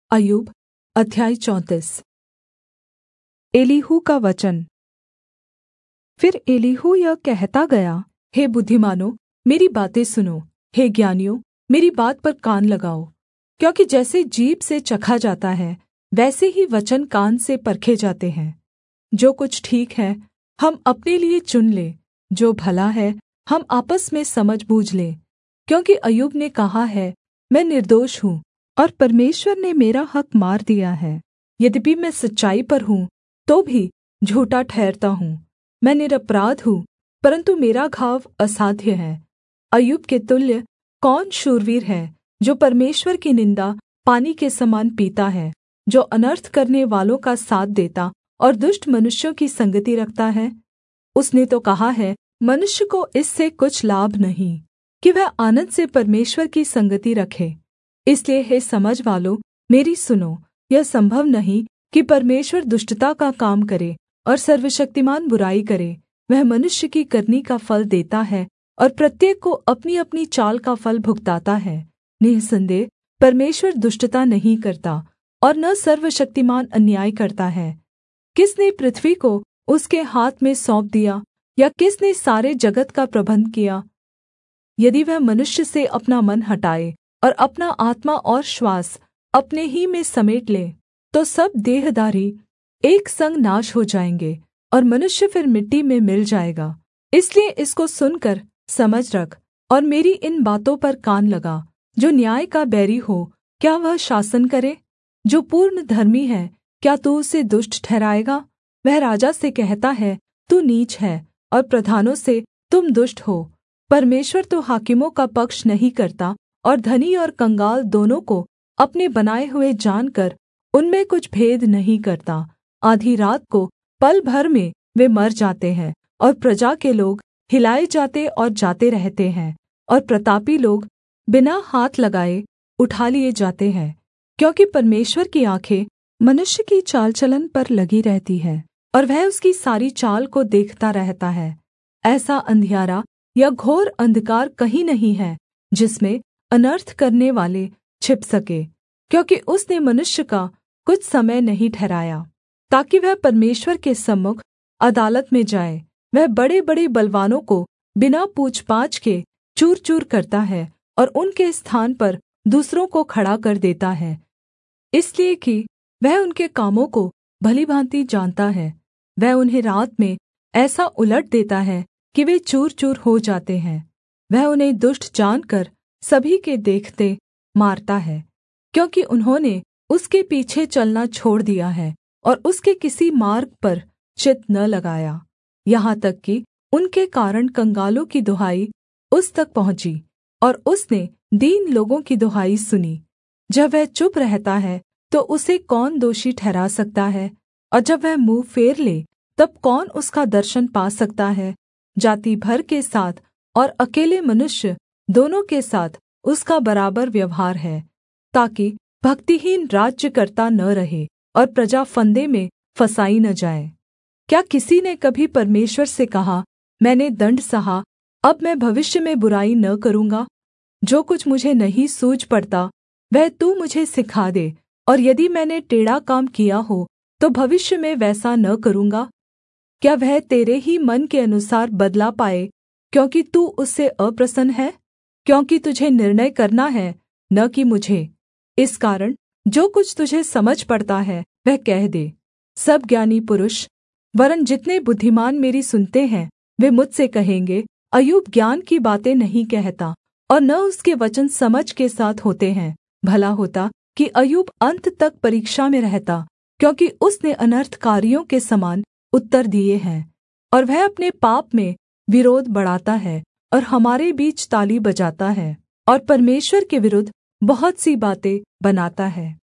अय्यूब अध्याय 34। एलीहू का वचन। फिर एलीहू यह कहता गया, हे बुद्धिमानों, मेरी बातें सुनो, हे ज्ञानियों, मेरी बात पर कान लगाओ। क्योंकि जैसे जीभ से चखा जाता है, वैसे ही वचन कान से परखे जाते हैं। जो कुछ ठीक है हम अपने लिए चुन लें, जो भला है हम आपस में समझ बूझ लें। क्योंकि अय्यूब ने कहा है, मैं निर्दोष हूँ और परमेश्वर ने मेरा हक़ मार दिया है। यद्यपि मैं सच्चाई पर हूँ तो भी झूठा ठहरता हूँ। मैं निरपराध हूँ, परन्तु मेरा घाव असाध्य है। अय्यूब के तुल्य कौन शूरवीर है, जो परमेश्वर की निन्दा पानी के समान पीता है, जो अनर्थ करने वालों का साथ देता और दुष्ट मनुष्यों की संगति रखता है। उसने तो कहा है, मनुष्य को इससे कुछ लाभ नहीं कि वह आनन्द से परमेश्वर की संगति रखे। इसलिए हे समझ वालों, मेरी सुनो। यह संभव नहीं कि परमेश्वर दुष्टता का काम करे और सर्वशक्तिमान बुराई करे। वह मनुष्य की करनी का फल देता है और प्रत्येक को अपनी-अपनी चाल का फल भुगताता है। निःसन्देह परमेश्वर दुष्टता नहीं करता और न सर्वशक्तिमान अन्याय करता है। किसने पृथ्वी को उसके हाथ में सौंप दिया, या किसने सारे जगत का प्रबन्ध किया? यदि वह मनुष्य से अपना मन हटाए और अपना आत्मा और श्वास अपने ही में समेट ले, तो सब देहधारी एक संग नाश हो जाएंगे और मनुष्य फिर मिट्टी में मिल जाएगा। इसलिए इसको सुनकर समझ रख और मेरी इन बातों पर कान लगा। जो न्याय का बैरी हो, क्या वह शासन करे? जो पूर्ण धर्मी है, क्या तू उसे दुष्ट ठहराएगा? वह राजा से कहता है, तू नीच है, और प्रधानों से, तुम दुष्ट हो। परमेश्वर तो हाकिमों का पक्ष नहीं करता और धनी और कंगाल दोनों को अपने बनाए हुए जानकर उनमें कुछ भेद नहीं करता। आधी रात को पल भर में वे मर जाते हैं और प्रजा के लोग हिलाए जाते और जाते रहते हैं, और प्रतापी लोग बिना हाथ लगाए उठा लिए जाते हैं। क्योंकि परमेश्वर की आँखें मनुष्य की चाल चलन पर लगी रहती है और वह उसकी सारी चाल को देखता रहता है। ऐसा अंधियारा या घोर अंधकार कहीं नहीं है जिसमें अनर्थ करने वाले छिप सके। क्योंकि उसने मनुष्य का कुछ समय नहीं ठहराया, ताकि वह परमेश्वर के सम्मुख अदालत में जाए। वह बड़े-बड़े बलवानों को बिना पूछ-पाछ के चूर-चूर करता है और उनके स्थान पर दूसरों को खड़ा कर देता है, इसलिए कि वह उनके कामों को भली-भाँति जानता है। वह उन्हें रात में ऐसा उलट देता है कि वे चूर-चूर हो जाते हैं। वह उन्हें दुष्ट जानकर सभी के देखते मारता है, क्योंकि उन्होंने उसके पीछे चलना छोड़ दिया है और उसके किसी मार्ग पर चित्त न लगाया। यहाँ तक कि उनके कारण कंगालों की दुहाई उस तक पहुँची और उसने दीन लोगों की दुहाई सुनी। जब वह चुप रहता है तो उसे कौन दोषी ठहरा सकता है? और जब वह मुँह फेर ले तब कौन उसका दर्शन पा सकता है? जाति भर के साथ और अकेले मनुष्य दोनों के साथ उसका बराबर व्यवहार है, ताकि भक्तिहीन राज्य करता न रहे और प्रजा फंदे में फँसाई न जाए। क्या किसी ने कभी परमेश्वर से कहा, मैंने दण्ड सहा, अब मैं भविष्य में बुराई न करूँगा? जो कुछ मुझे नहीं सूझ पड़ता वह तू मुझे सिखा दे, और यदि मैंने टेढ़ा काम किया हो तो भविष्य में वैसा न करूँगा। क्या वह तेरे ही मन के अनुसार बदला पाए, क्योंकि तू उससे अप्रसन्न है? क्योंकि तुझे निर्णय करना है, न कि मुझे। इस कारण जो कुछ तुझे समझ पड़ता है वह कह दे। सब ज्ञानी पुरुष वरन् जितने बुद्धिमान मेरी सुनते हैं, वे मुझसे कहेंगे, अय्यूब ज्ञान की बातें नहीं कहता और न उसके वचन समझ के साथ होते हैं। भला होता कि अय्यूब अंत तक परीक्षा में रहता, क्योंकि उसने अनर्थकारियों के समान उत्तर दिए हैं और वह अपने पाप में विरोध बढ़ाता है और हमारे बीच ताली बजाता है और परमेश्वर के विरुद्ध बहुत सी बातें बनाता है।